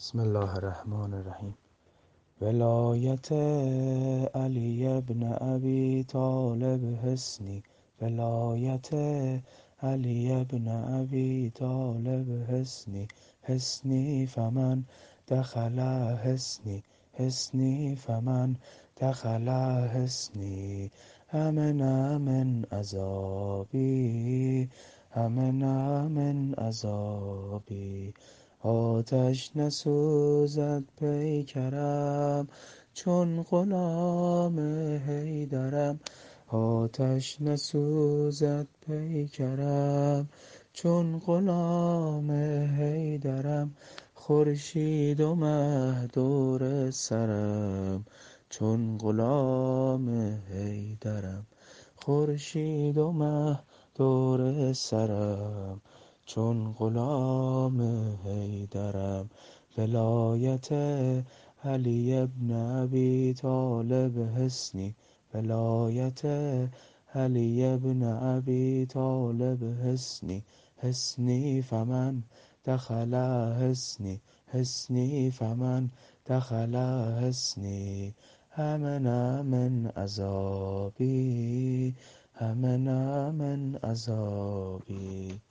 بسم الله الرحمن الرحیم. ولایت علی ابن ابی طالب حصنی، ولایت علی ابن ابی طالب حصنی، حصنی فمن دخل حصنی، حصنی فمن دخل حصنی، امن من عذابی، امن من عذابی. آتش نسوزد پیکرم چون غلام حیدرم، آتش نسوزد پیکرم چون غلام حیدرم. خورشید و مه دور سرم چون غلام حیدرم، خورشید و مه دور سرم چون غلام حیدرم. ولایت علی ابن ابی طالب حصنی، ولایت علی ابن ابی طالب حصنی، حصنی فمن دخل حصنی، حصنی فمن دخل حصنی، امن من عذابی، امن من عذابی.